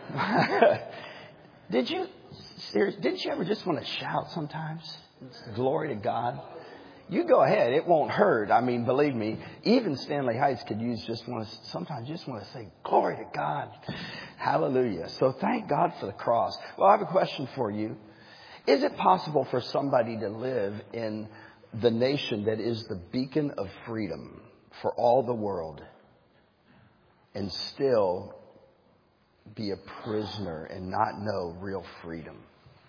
Didn't you ever just want to shout sometimes? Glory to God. You go ahead. It won't hurt. I mean, believe me, even Stanley Heights could sometimes just want to say, glory to God. Hallelujah. So thank God for the cross. Well, I have a question for you. Is it possible for somebody to live in the nation that is the beacon of freedom for all the world and still be a prisoner and not know real freedom?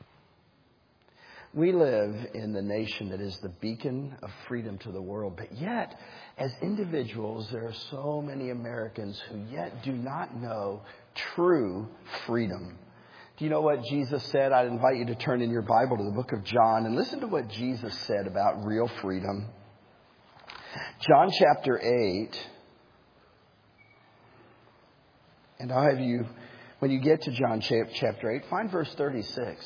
We live in the nation that is the beacon of freedom to the world, but yet, as individuals, there are so many Americans who yet do not know true freedom. Do you know what Jesus said? I'd invite you to turn in your Bible to the book of John and listen to what Jesus said about real freedom. John chapter 8. And I'll have you, when you get to John chapter 8, find verse 36.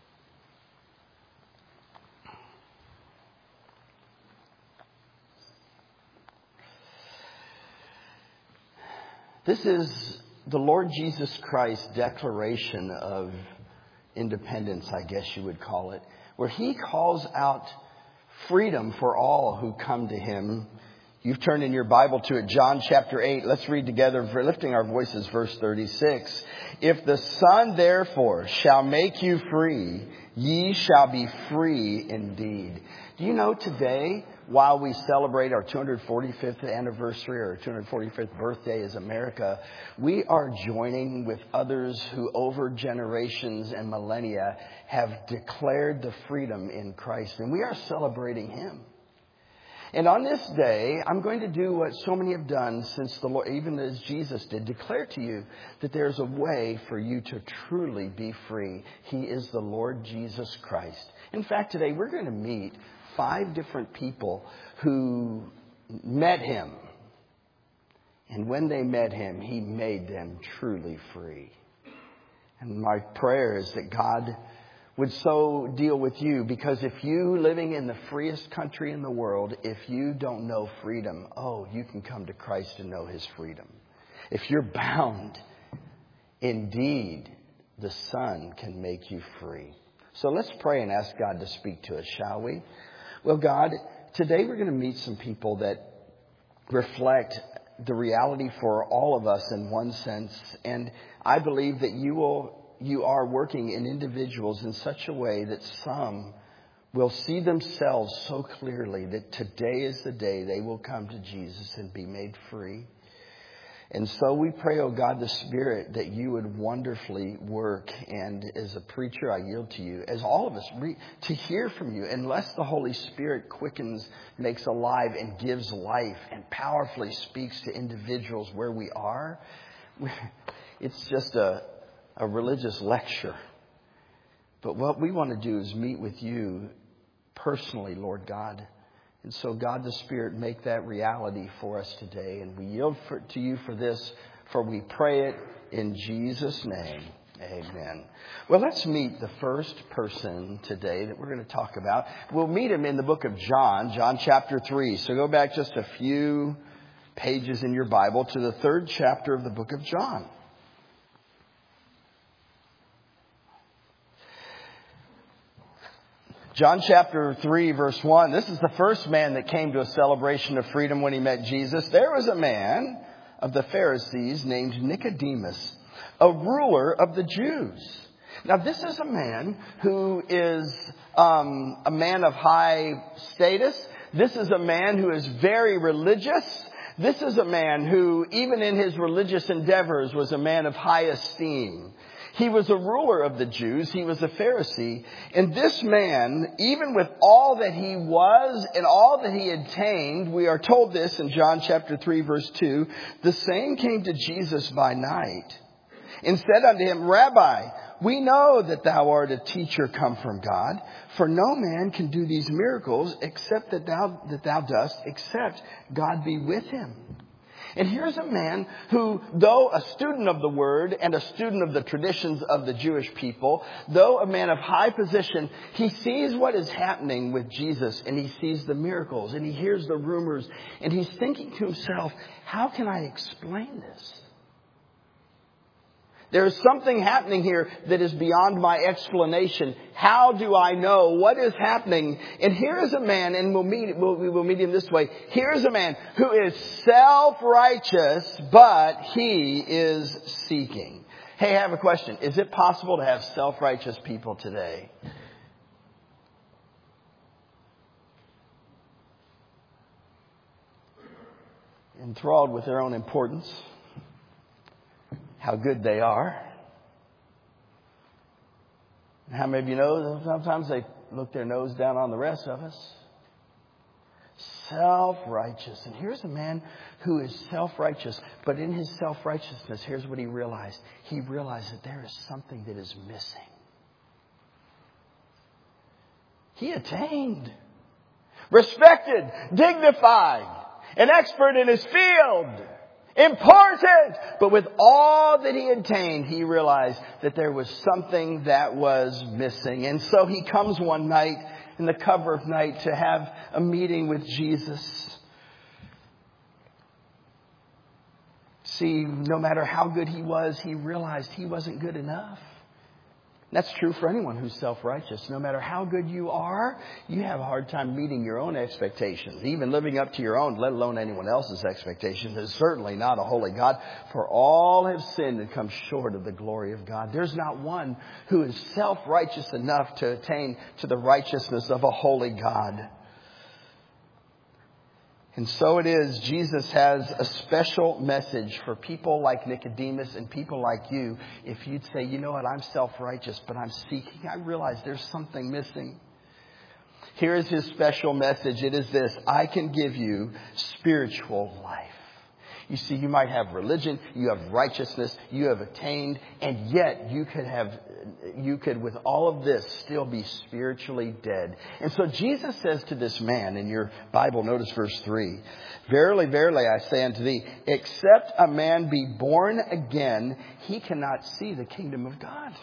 This is the Lord Jesus Christ's declaration of independence, I guess you would call it, where he calls out freedom for all who come to him. You've turned in your Bible to it, John chapter 8. Let's read together, lifting our voices, verse 36. If the Son therefore shall make you free, ye shall be free indeed. Do you know today, while we celebrate our 245th anniversary or 245th birthday as America, we are joining with others who over generations and millennia have declared the freedom in Christ. And we are celebrating him. And on this day, I'm going to do what so many have done since the Lord, even as Jesus did, declare to you that there's a way for you to truly be free. He is the Lord Jesus Christ. In fact, today we're going to meet 5 different people who met him. And when they met him, he made them truly free. And my prayer is that God would so deal with you, because if you, living in the freest country in the world, if you don't know freedom, you can come to Christ and know his freedom. If you're bound, indeed, the Son can make you free. So let's pray and ask God to speak to us, shall we? Well, God, today we're going to meet some people that reflect the reality for all of us in one sense. And I believe that you are working in individuals in such a way that some will see themselves so clearly that today is the day they will come to Jesus and be made free. And so we pray, oh God, the Spirit, that you would wonderfully work. And as a preacher, I yield to you, as all of us, to hear from you. Unless the Holy Spirit quickens, makes alive, and gives life, and powerfully speaks to individuals where we are, it's just a religious lecture. But what we want to do is meet with you personally, Lord God. And so, God the Spirit, make that reality for us today. And we yield to you for this, for we pray it in Jesus' name. Amen. Well, let's meet the first person today that we're going to talk about. We'll meet him in the book of John, John chapter 3. So go back just a few pages in your Bible to the 3rd chapter of the book of John. John chapter 3, verse 1. This is the first man that came to a celebration of freedom when he met Jesus. There was a man of the Pharisees named Nicodemus, a ruler of the Jews. Now, this is a man who is a man of high status. This is a man who is very religious. This is a man who, even in his religious endeavors, was a man of high esteem. He was a ruler of the Jews. He was a Pharisee. And this man, even with all that he was and all that he attained, we are told this in John chapter 3, verse 2, the same came to Jesus by night and said unto him, Rabbi, we know that thou art a teacher come from God, for no man can do these miracles except that thou dost, except God be with him. And here's a man who, though a student of the word and a student of the traditions of the Jewish people, though a man of high position, he sees what is happening with Jesus, and he sees the miracles, and he hears the rumors, and he's thinking to himself, how can I explain this? There's something happening here that is beyond my explanation. How do I know what is happening? And here is a man, and we'll meet him this way. Here is a man who is self-righteous, but he is seeking. Hey, I have a question. Is it possible to have self-righteous people today? Enthralled with their own importance, how good they are. And how many of you know that sometimes they look their nose down on the rest of us? Self-righteous. And here's a man who is self-righteous, but in his self-righteousness, here's what he realized. He realized that there is something that is missing. He attained, respected, dignified, an expert in his field. Important! But with all that he attained, he realized that there was something that was missing. And so he comes one night in the cover of night to have a meeting with Jesus. See, no matter how good he was, he realized he wasn't good enough. That's true for anyone who's self-righteous. No matter how good you are, you have a hard time meeting your own expectations. Even living up to your own, let alone anyone else's expectations, is certainly not a holy God. For all have sinned and come short of the glory of God. There's not one who is self-righteous enough to attain to the righteousness of a holy God. And so it is, Jesus has a special message for people like Nicodemus and people like you. If you'd say, you know what, I'm self-righteous, but I'm seeking. I realize there's something missing. Here is his special message. It is this: I can give you spiritual life. You see, you might have religion, you have righteousness, you have attained, and yet you could with all of this still be spiritually dead. And so Jesus says to this man in your Bible, notice verse 3, Verily, verily, I say unto thee, except a man be born again, he cannot see the kingdom of God.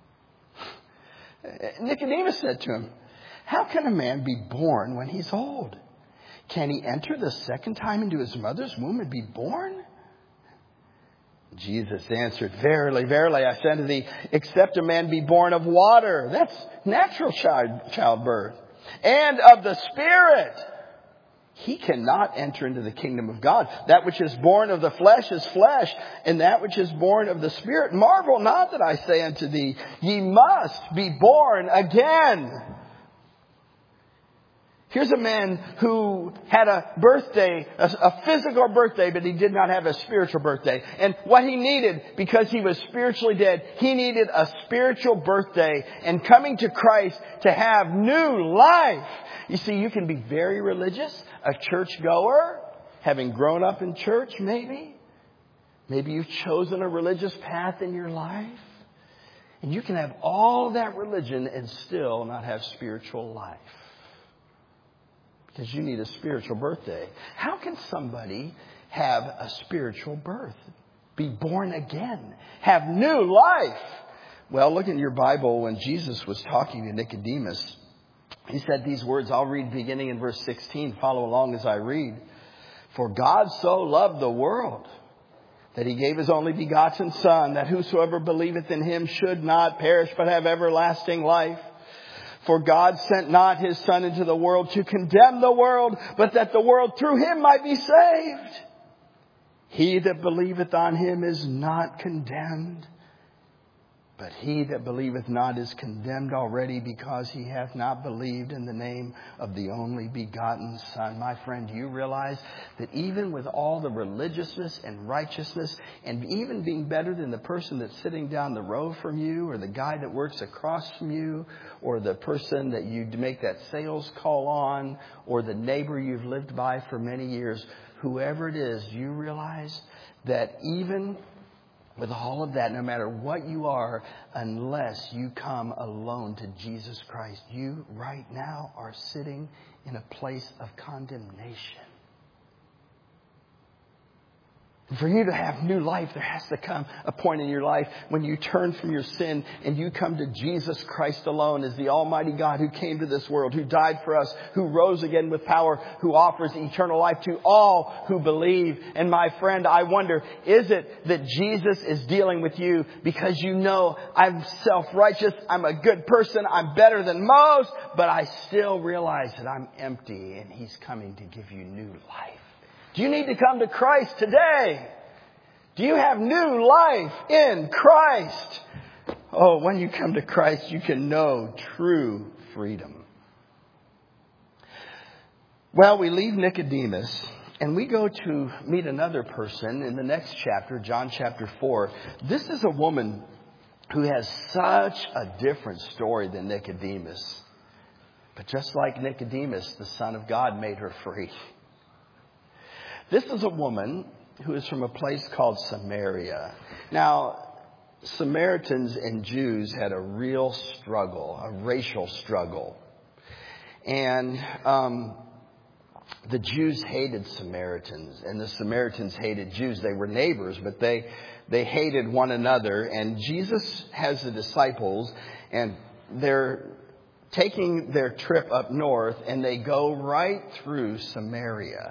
Nicodemus said to him, how can a man be born when he's old? Can he enter the second time into his mother's womb and be born? Jesus answered, Verily, verily, I say unto thee, except a man be born of water, that's natural childbirth, and of the Spirit, he cannot enter into the kingdom of God. That which is born of the flesh is flesh, and that which is born of the Spirit. Marvel not that I say unto thee, ye must be born again. Here's a man who had a birthday, a physical birthday, but he did not have a spiritual birthday. And what he needed, because he was spiritually dead, he needed a spiritual birthday and coming to Christ to have new life. You see, you can be very religious, a churchgoer, having grown up in church maybe. Maybe you've chosen a religious path in your life. And you can have all that religion and still not have spiritual life. Because you need a spiritual birthday. How can somebody have a spiritual birth? Be born again? Have new life? Well, look in your Bible when Jesus was talking to Nicodemus. He said these words. I'll read beginning in verse 16. Follow along as I read. For God so loved the world that he gave his only begotten Son, that whosoever believeth in him should not perish but have everlasting life. For God sent not his Son into the world to condemn the world, but that the world through him might be saved. He that believeth on him is not condemned, but he that believeth not is condemned already, because he hath not believed in the name of the only begotten Son. My friend, do you realize that even with all the religiousness and righteousness, and even being better than the person that's sitting down the road from you, or the guy that works across from you, or the person that you make that sales call on, or the neighbor you've lived by for many years, whoever it is, do you realize that even with all of that, no matter what you are, unless you come alone to Jesus Christ, you right now are sitting in a place of condemnation. For you to have new life, there has to come a point in your life when you turn from your sin and you come to Jesus Christ alone as the Almighty God who came to this world, who died for us, who rose again with power, who offers eternal life to all who believe. And my friend, I wonder, is it that Jesus is dealing with you because you know I'm self-righteous, I'm a good person, I'm better than most, but I still realize that I'm empty and He's coming to give you new life? Do you need to come to Christ today? Do you have new life in Christ? Oh, when you come to Christ, you can know true freedom. Well, we leave Nicodemus and we go to meet another person in the next chapter, John chapter 4. This is a woman who has such a different story than Nicodemus. But just like Nicodemus, the Son of God made her free. This is a woman who is from a place called Samaria. Now, Samaritans and Jews had a real struggle, a racial struggle. And the Jews hated Samaritans, and the Samaritans hated Jews. They were neighbors, but they hated one another. And Jesus has the disciples, and they're taking their trip up north, and they go right through Samaria.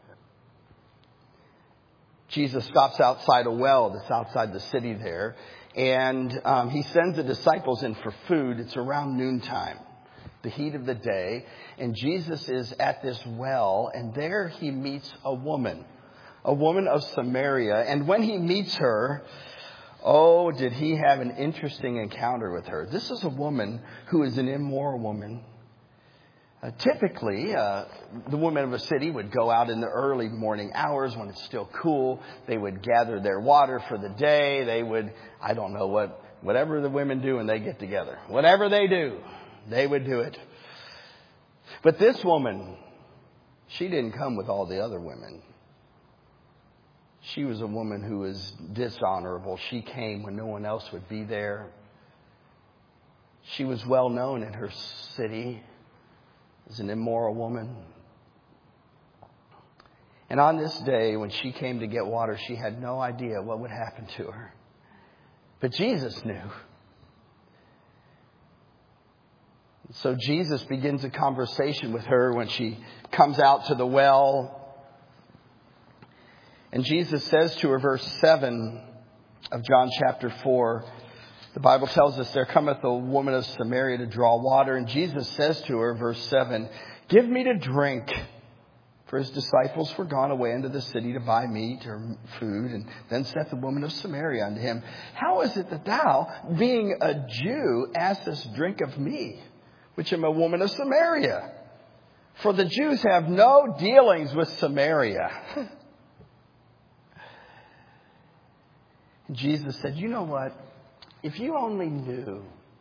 Jesus stops outside a well that's outside the city there. And He sends the disciples in for food. It's around noontime, the heat of the day. And Jesus is at this well. And there He meets a woman of Samaria. And when He meets her, oh, did He have an interesting encounter with her. This is a woman who is an immoral woman. Typically, the women of a city would go out in the early morning hours when it's still cool. They would gather their water for the day. They would, I don't know whatever the women do when they get together. Whatever they do, they would do it. But this woman, she didn't come with all the other women. She was a woman who was dishonorable. She came when no one else would be there. She was well known in her city as an immoral woman. And on this day, when she came to get water, she had no idea what would happen to her. But Jesus knew. So Jesus begins a conversation with her when she comes out to the well. And Jesus says to her, verse 7 of John chapter 4, the Bible tells us, there cometh a woman of Samaria to draw water. And Jesus says to her, verse 7, give me to drink. For His disciples were gone away into the city to buy meat or food. And then saith the woman of Samaria unto Him, how is it that thou, being a Jew, askest drink of me, which am a woman of Samaria? For the Jews have no dealings with Samaria. And Jesus said, you know what? If you only knew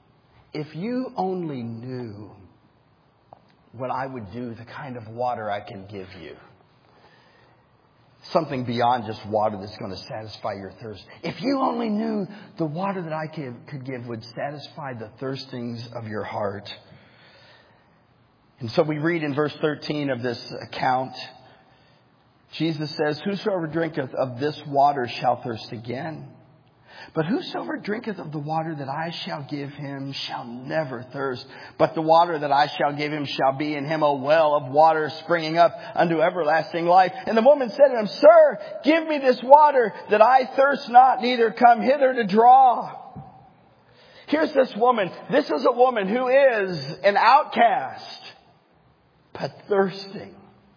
what I would do, the kind of water I can give you. Something beyond just water that's going to satisfy your thirst. If you only knew the water that I could give would satisfy the thirstings of your heart. And so we read in verse 13 of this account, Jesus says, whosoever drinketh of this water shall thirst again. But whosoever drinketh of the water that I shall give him shall never thirst. But the water that I shall give him shall be in him a well of water springing up unto everlasting life. And the woman said to him, Sir, give me this water that I thirst not, neither come hither to draw. Here's this woman. This is a woman who is an outcast, but thirsting.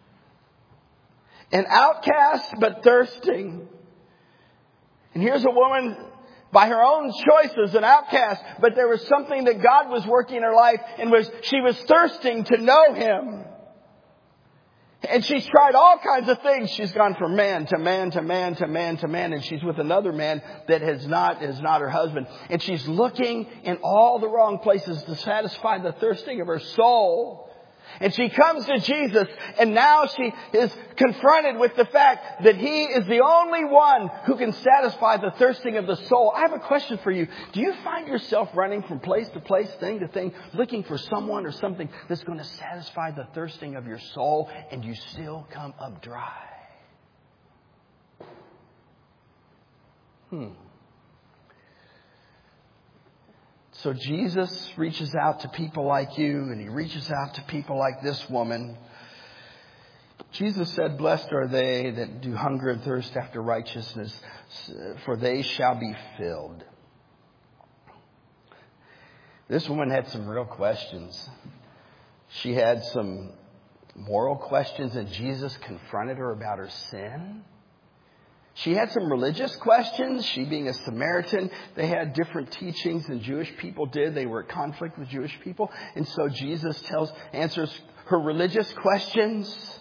An outcast, but thirsting. And here's a woman, by her own choices, an outcast, but there was something that God was working in her life, and she was thirsting to know Him. And she's tried all kinds of things. She's gone from man to man to man to man to man, and she's with another man that is not her husband. And she's looking in all the wrong places to satisfy the thirsting of her soul. And she comes to Jesus, and now she is confronted with the fact that He is the only one who can satisfy the thirsting of the soul. I have a question for you. Do you find yourself running from place to place, thing to thing, looking for someone or something that's going to satisfy the thirsting of your soul, and you still come up dry? So Jesus reaches out to people like you, and he reaches out to people like this woman. Jesus said, "Blessed are they that do hunger and thirst after righteousness, for they shall be filled." This woman had some real questions. She had some moral questions, and Jesus confronted her about her sin. She had some religious questions. She being a Samaritan, they had different teachings than Jewish people did. They were at conflict with Jewish people. And so Jesus answers her religious questions.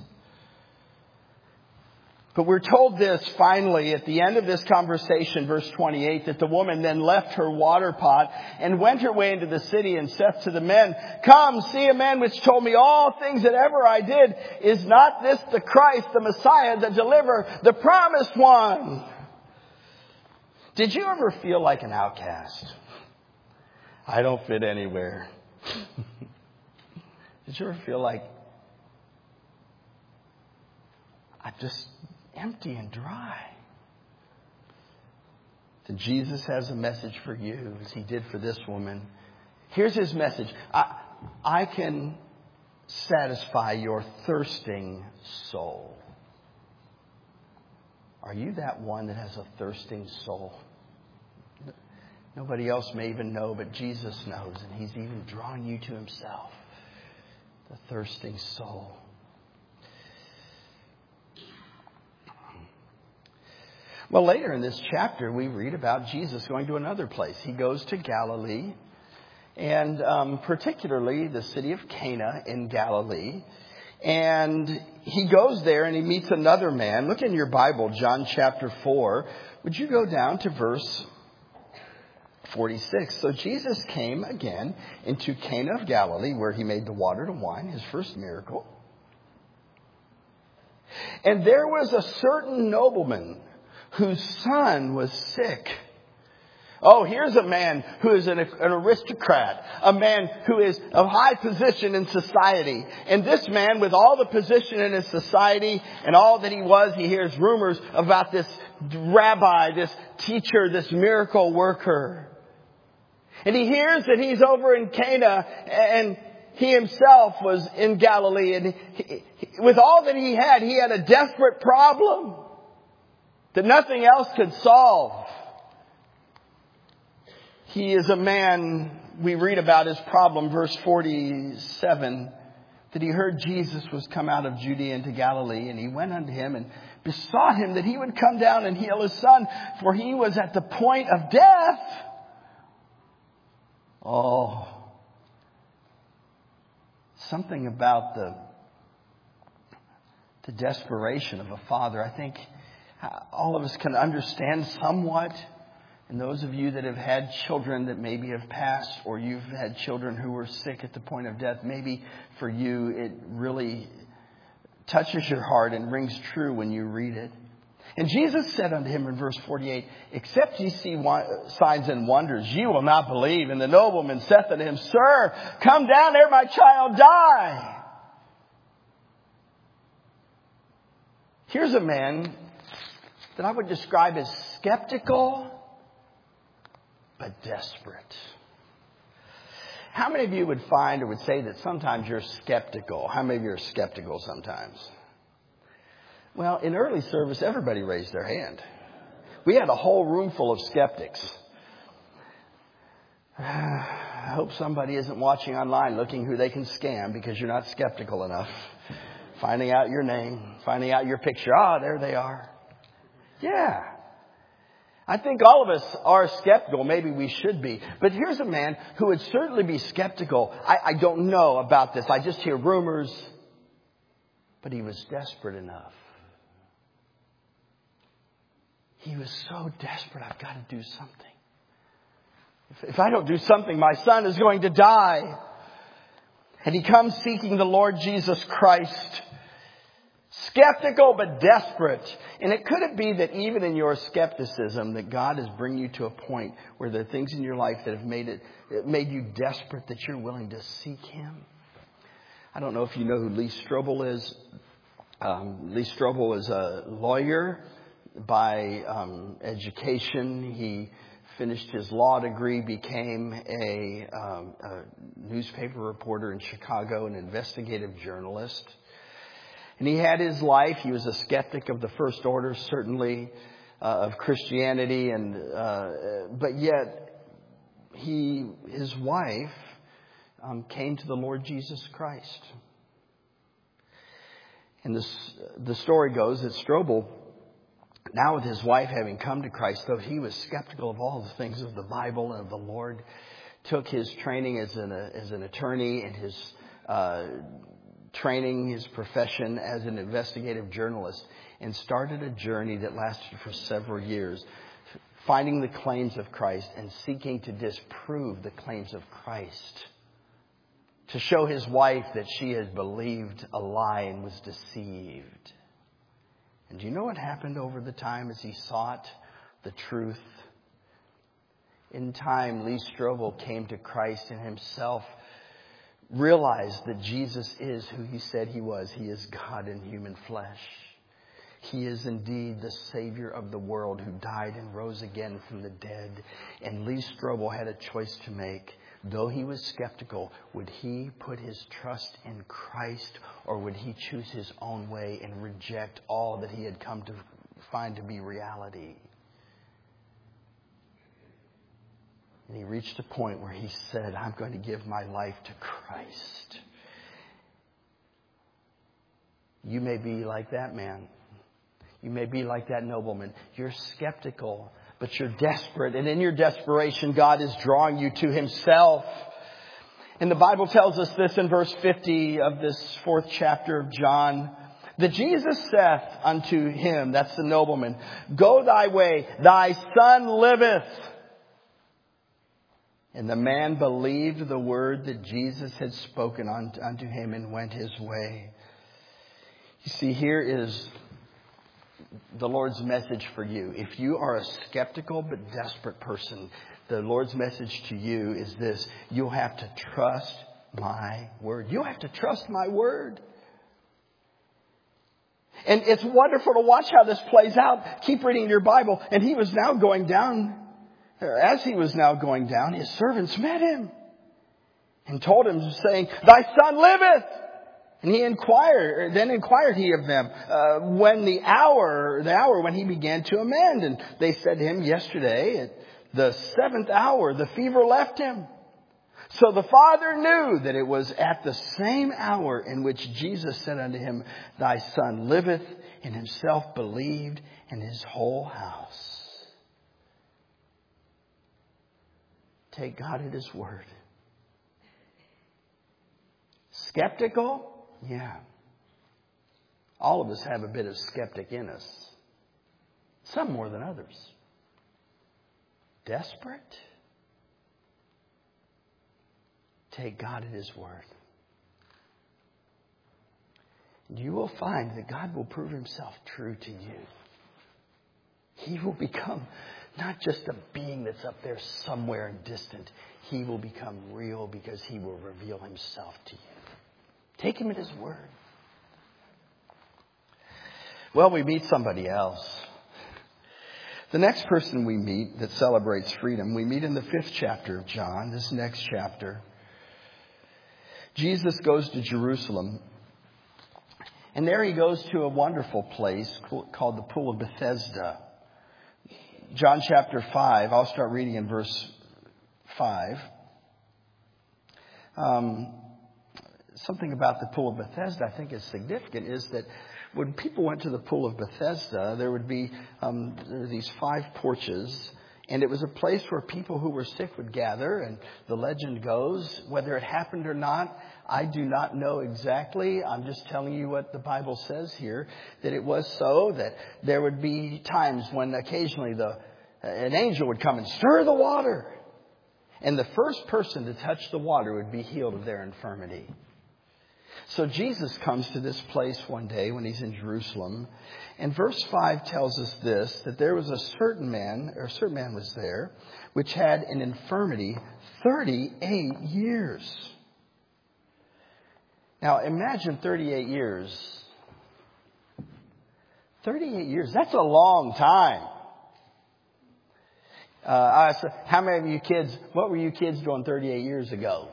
But we're told this finally at the end of this conversation, verse 28, that the woman then left her water pot and went her way into the city and saith to the men, "Come, see a man which told me all things that ever I did. Is not this the Christ, the Messiah, the deliverer, the promised one?" Did you ever feel like an outcast? I don't fit anywhere. Did you ever feel like I'm just empty and dry? Then Jesus has a message for you, as he did for this woman. Here's his message. I can satisfy your thirsting soul. Are you that one that has a thirsting soul? Nobody else may even know, but Jesus knows, and he's even drawing you to himself. The thirsting soul. Well, later in this chapter, we read about Jesus going to another place. He goes to Galilee, and particularly the city of Cana in Galilee. And he goes there and he meets another man. Look in your Bible, John chapter 4. Would you go down to verse 46? So Jesus came again into Cana of Galilee, where he made the water to wine, his first miracle. And there was a certain nobleman whose son was sick. Oh, here's a man who is an aristocrat, a man who is of high position in society. And this man, with all the position in his society and all that he was, he hears rumors about this rabbi, this teacher, this miracle worker. And he hears that he's over in Cana, and he himself was in Galilee. And with all that he had a desperate problem that nothing else could solve. He is a man, we read about his problem, verse 47, that he heard Jesus was come out of Judea into Galilee, and he went unto him and besought him that he would come down and heal his son, for he was at the point of death. Oh, something about the desperation of a father. I think all of us can understand somewhat. And those of you that have had children that maybe have passed, or you've had children who were sick at the point of death, maybe for you it really touches your heart and rings true when you read it. And Jesus said unto him in verse 48, "Except ye see signs and wonders, ye will not believe. And the nobleman saith unto him, Sir, come down ere my child die." Here's a man that I would describe as skeptical but desperate. How many of you would find or would say that sometimes you're skeptical? How many of you are skeptical sometimes? Well, in early service, everybody raised their hand. We had a whole room full of skeptics. I hope somebody isn't watching online looking who they can scam because you're not skeptical enough. Finding out your name, finding out your picture. Ah, there they are. Yeah. I think all of us are skeptical. Maybe we should be. But here's a man who would certainly be skeptical. I don't know about this. I just hear rumors. But he was desperate enough. He was so desperate. I've got to do something. If I don't do something, my son is going to die. And he comes seeking the Lord Jesus Christ. Skeptical but desperate. And could it be that even in your skepticism that God is bringing you to a point where there are things in your life that have made you desperate, that you're willing to seek Him? I don't know if you know who Lee Strobel is. Lee Strobel is a lawyer by education. He finished his law degree, became a newspaper reporter in Chicago, an investigative journalist. And he had his life. He was a skeptic of the first order, certainly of Christianity, but yet his wife came to the Lord Jesus Christ. And the story goes that Strobel, now with his wife having come to Christ, though he was skeptical of all the things of the Bible and of the Lord, took his training as an attorney and his training, his profession as an investigative journalist, and started a journey that lasted for several years, finding the claims of Christ and seeking to disprove the claims of Christ, to show his wife that she had believed a lie and was deceived. And do you know what happened over the time as he sought the truth? In time, Lee Strobel came to Christ and himself realized that Jesus is who he said he was. He is God in human flesh. He is indeed the Savior of the world who died and rose again from the dead. And Lee Strobel had a choice to make. Though he was skeptical, would he put his trust in Christ, or would he choose his own way and reject all that he had come to find to be reality? And he reached a point where he said, I'm going to give my life to Christ. You may be like that man. You may be like that nobleman. You're skeptical, but you're desperate. And in your desperation, God is drawing you to himself. And the Bible tells us this in verse 50 of this 4th chapter of John, that Jesus saith unto him, that's the nobleman, go thy way, thy son liveth. And the man believed the word that Jesus had spoken unto him and went his way. You see, here is the Lord's message for you. If you are a skeptical but desperate person, the Lord's message to you is this: you'll have to trust my word. You'll have to trust my word. And it's wonderful to watch how this plays out. Keep reading your Bible. And he was now going down, or as he was now going down, his servants met him and told him, saying, thy son liveth. And he inquired he of them when the hour when he began to amend. And they said to him, yesterday at the 7th hour, the fever left him. So the father knew that it was at the same hour in which Jesus said unto him, thy son liveth, and himself believed, and his whole house. Take God at his word. Skeptical? Yeah. All of us have a bit of skeptic in us. Some more than others. Desperate? Take God at his word. And you will find that God will prove himself true to you. He will become not just a being that's up there somewhere and distant. He will become real because he will reveal himself to you. Take him at his word. Well, we meet somebody else. The next person we meet that celebrates freedom, we meet in the 5th chapter of John, this next chapter. Jesus goes to Jerusalem. And there he goes to a wonderful place called the Pool of Bethesda. John chapter 5, I'll start reading in verse 5. Something about the Pool of Bethesda I think is significant is that when people went to the Pool of Bethesda, there would be these 5 porches, and it was a place where people who were sick would gather. And the legend goes, whether it happened or not, I do not know exactly. I'm just telling you what the Bible says here, that it was so that there would be times when occasionally an angel would come and stir the water. And the first person to touch the water would be healed of their infirmity. So Jesus comes to this place one day when he's in Jerusalem. And verse 5 tells us this, that there was a certain man was there, which had an infirmity 38 years. Now imagine 38 years. 38 years, that's a long time. How many of you kids, what were you kids doing 38 years ago?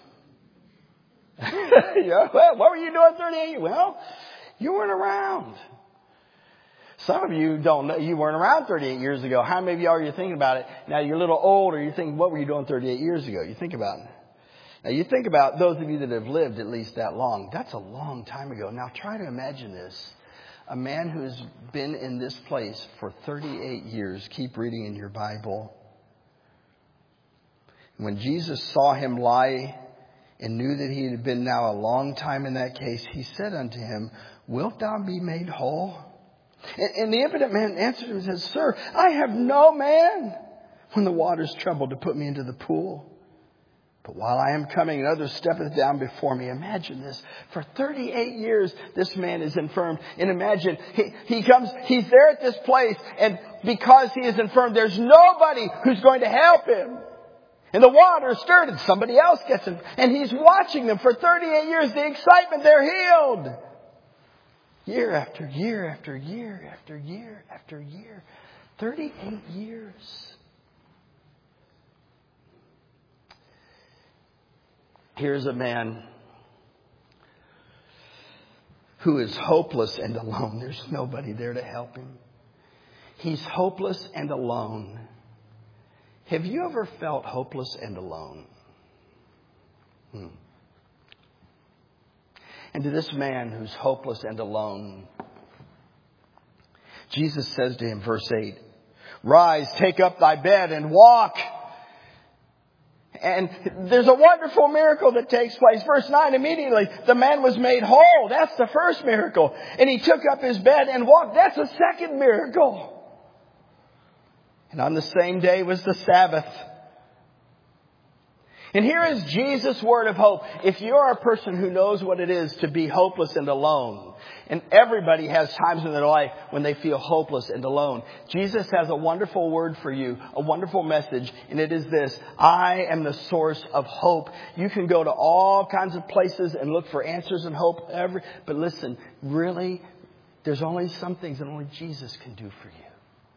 What were you doing 38 years? Well, you weren't around. Some of you don't know, you weren't around 38 years ago. How many of you are thinking about it? Now you're a little older, you think, what were you doing 38 years ago? You think about it. Now you think about those of you that have lived at least that long. That's a long time ago. Now try to imagine this. A man who's been in this place for 38 years. Keep reading in your Bible. When Jesus saw him lie and knew that he had been now a long time in that case, he said unto him, Wilt thou be made whole? And the impotent man answered him and said, Sir, I have no man when the waters trouble to put me into the pool. But while I am coming, another steppeth down before me. Imagine this. For 38 years, this man is infirm. And imagine, he's there at this place, and because he is infirm, there's nobody who's going to help him. And the water is stirred, and somebody else gets him. And he's watching them for 38 years. The excitement, they're healed. Year after year after year after year after year. 38 years. Here's a man who is hopeless and alone. There's nobody there to help him. He's hopeless and alone. Have you ever felt hopeless and alone? And to this man who's hopeless and alone, Jesus says to him, verse 8, Rise, take up thy bed and walk. And there's a wonderful miracle that takes place. Verse 9, immediately the man was made whole. That's the first miracle. And he took up his bed and walked. That's the second miracle. And on the same day was the Sabbath. And here is Jesus' word of hope. If you're a person who knows what it is to be hopeless and alone, and everybody has times in their life when they feel hopeless and alone, Jesus has a wonderful word for you, a wonderful message, and it is this: I am the source of hope. You can go to all kinds of places and look for answers and hope, but listen, really, there's only some things that only Jesus can do for you.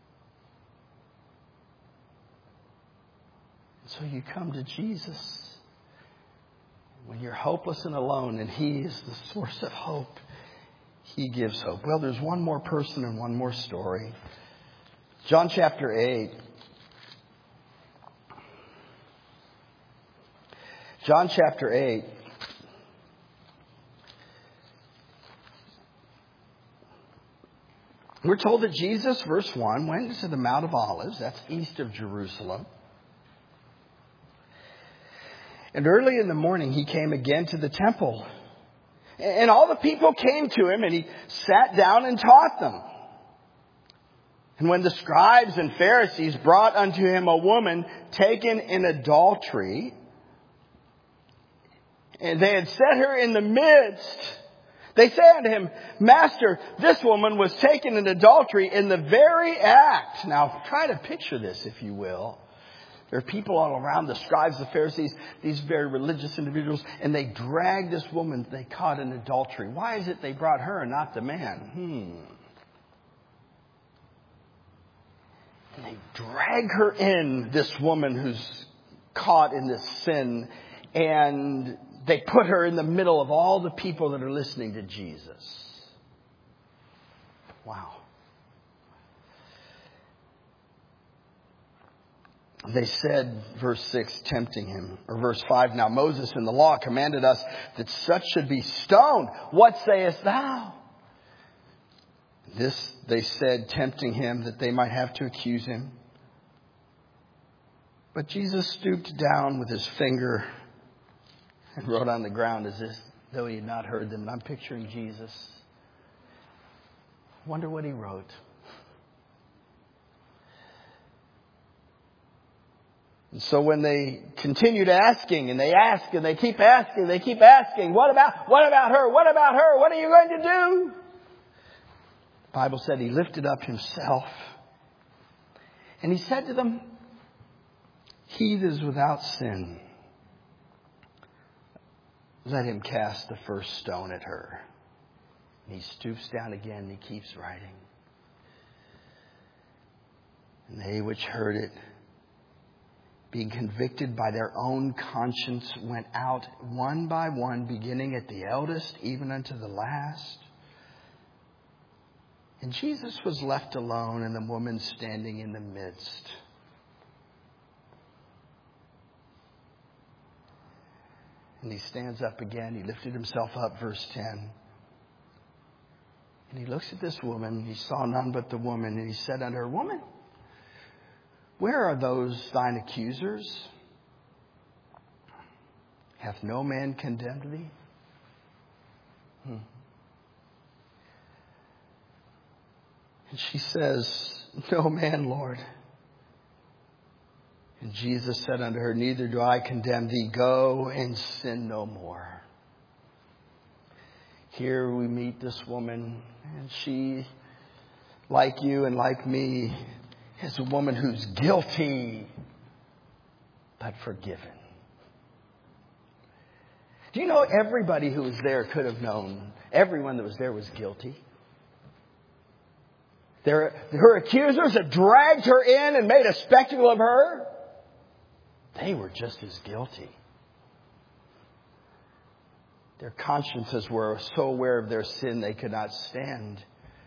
So you come to Jesus when you're hopeless and alone, and He is the source of hope. He gives hope. Well, there's one more person and one more story. John chapter 8. John chapter 8. We're told that Jesus, verse 1, went to the Mount of Olives. That's east of Jerusalem. And early in the morning, He came again to the temple. And all the people came to Him, and He sat down and taught them. And when the scribes and Pharisees brought unto Him a woman taken in adultery, and they had set her in the midst, they said unto Him, Master, this woman was taken in adultery in the very act. Now, try to picture this, if you will. There are people all around, the scribes, the Pharisees, these very religious individuals, and they dragged this woman they caught in adultery. Why is it they brought her and not the man? And they drag her in, this woman who's caught in this sin, and they put her in the middle of all the people that are listening to Jesus. Wow. They said, verse 6, tempting Him, or verse 5, Now Moses in the law commanded us that such should be stoned. What sayest thou? This they said, tempting Him, that they might have to accuse Him. But Jesus stooped down with His finger and wrote on the ground as though He had not heard them. And I'm picturing Jesus. Wonder what He wrote. And so when they continued asking, and they ask, and they keep asking, what about her? What about her? What are you going to do? The Bible said He lifted up Himself, and He said to them, He that is without sin, let him cast the first stone at her. And He stoops down again, and He keeps writing. And they which heard it, being convicted by their own conscience, went out one by one, beginning at the eldest, even unto the last. And Jesus was left alone, and the woman standing in the midst. And he stands up again. He lifted himself up, verse 10. And he looks at this woman. He saw none but the woman. And he said unto her, Woman, where are those thine accusers? Hath no man condemned thee? And she says, No man, Lord. And Jesus said unto her, Neither do I condemn thee. Go and sin no more. Here we meet this woman, and she, like you and like me, is a woman who's guilty, but forgiven. Do you know everybody who was there could have known? Everyone that was there was guilty. Her accusers had dragged her in and made a spectacle of her. They were just as guilty. Their consciences were so aware of their sin they could not stand.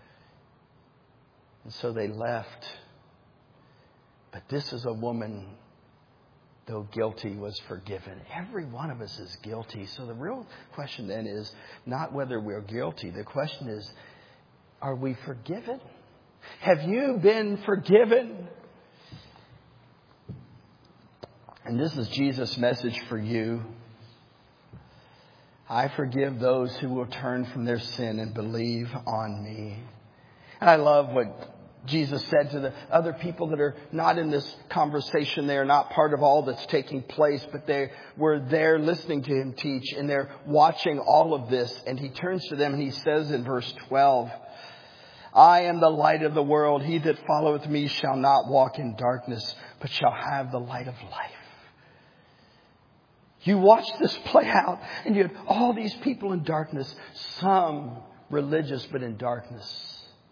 And so they left. But this is a woman, though guilty, was forgiven. Every one of us is guilty. So the real question then is not whether we're guilty. The question is, are we forgiven? Have you been forgiven? And this is Jesus' message for you. I forgive those who will turn from their sin and believe on me. And I love what Jesus said to the other people that are not in this conversation. They are not part of all that's taking place, but they were there listening to him teach, and they're watching all of this. And he turns to them and he says in verse 12, I am the light of the world. He that followeth me shall not walk in darkness, but shall have the light of life. You watch this play out, and you had all these people in darkness, some religious but in darkness.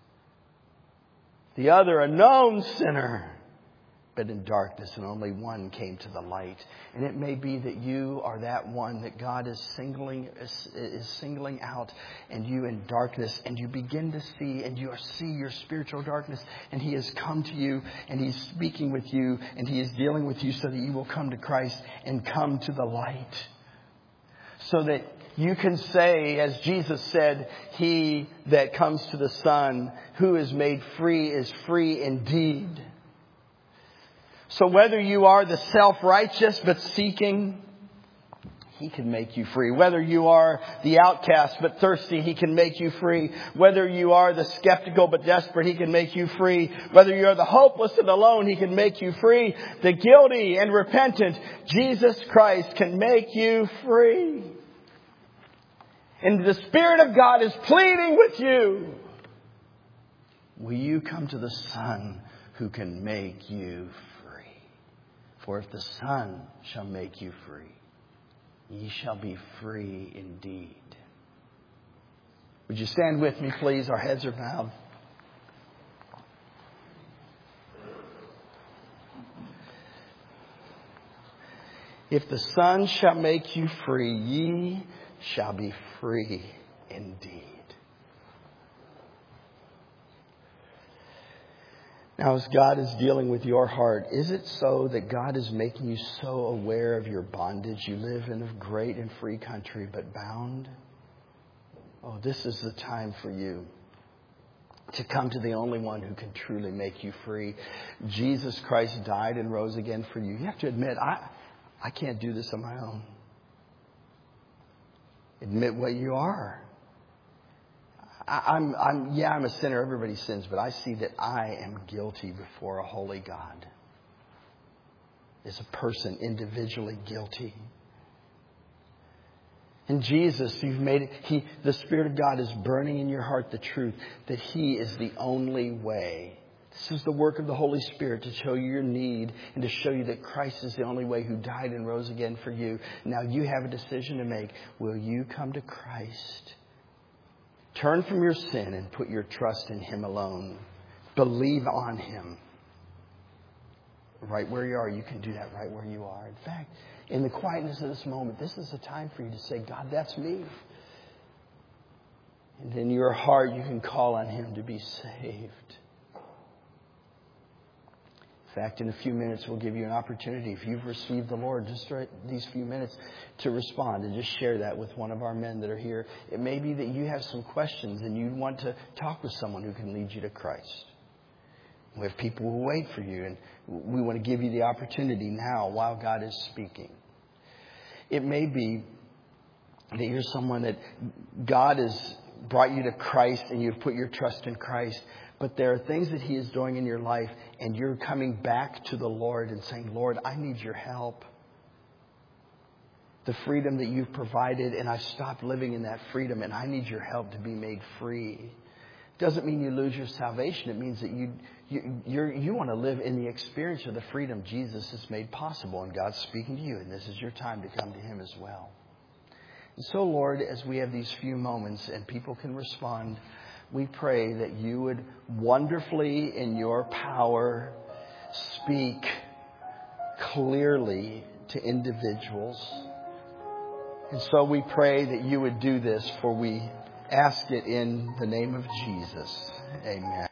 The other, a known sinner, but in darkness, and only one came to the light. And it may be that you are that one that God is singling out, and you in darkness, and you begin to see, and you see your spiritual darkness, and He has come to you, and He's speaking with you, and He is dealing with you so that you will come to Christ and come to the light. So that you can say, as Jesus said, he that comes to the Son, who is made free, is free indeed. So whether you are the self-righteous but seeking, He can make you free. Whether you are the outcast but thirsty, He can make you free. Whether you are the skeptical but desperate, He can make you free. Whether you are the hopeless and alone, He can make you free. The guilty and repentant, Jesus Christ can make you free. And the Spirit of God is pleading with you. Will you come to the Son who can make you free? For if the Son shall make you free, ye shall be free indeed. Would you stand with me, please? Our heads are bowed. If the Son shall make you free, ye shall be free indeed. Now, as God is dealing with your heart, is it so that God is making you so aware of your bondage? You live in a great and free country, but bound? Oh, this is the time for you to come to the only one who can truly make you free. Jesus Christ died and rose again for you. You have to admit, I can't do this on my own. Admit what you are. I'm a sinner. Everybody sins, but I see that I am guilty before a holy God. As a person, individually guilty. And Jesus, you've made it. The Spirit of God is burning in your heart the truth that He is the only way. This is the work of the Holy Spirit to show you your need and to show you that Christ is the only way who died and rose again for you. Now you have a decision to make. Will you come to Christ? Turn from your sin and put your trust in Him alone. Believe on Him. right where you are. You can do that right where you are. In fact, in the quietness of this moment, this is a time for you to say, God, that's me. And in your heart, you can call on Him to be saved. In fact, in a few minutes, we'll give you an opportunity, if you've received the Lord, just right these few minutes, to respond and just share that with one of our men that are here. It may be that you have some questions and you want to talk with someone who can lead you to Christ. We have people who wait for you, and we want to give you the opportunity now while God is speaking. It may be that you're someone that God has brought you to Christ and you've put your trust in Christ, but there are things that He is doing in your life and you're coming back to the Lord and saying, Lord, I need your help. The freedom that you've provided, and I've stopped living in that freedom, and I need your help to be made free. Doesn't mean you lose your salvation. It means that you want to live in the experience of the freedom Jesus has made possible, and God's speaking to you, and this is your time to come to Him as well. And so, Lord, as we have these few moments and people can respond, we pray that you would wonderfully, in your power, speak clearly to individuals. And so we pray that you would do this, for we ask it in the name of Jesus. Amen.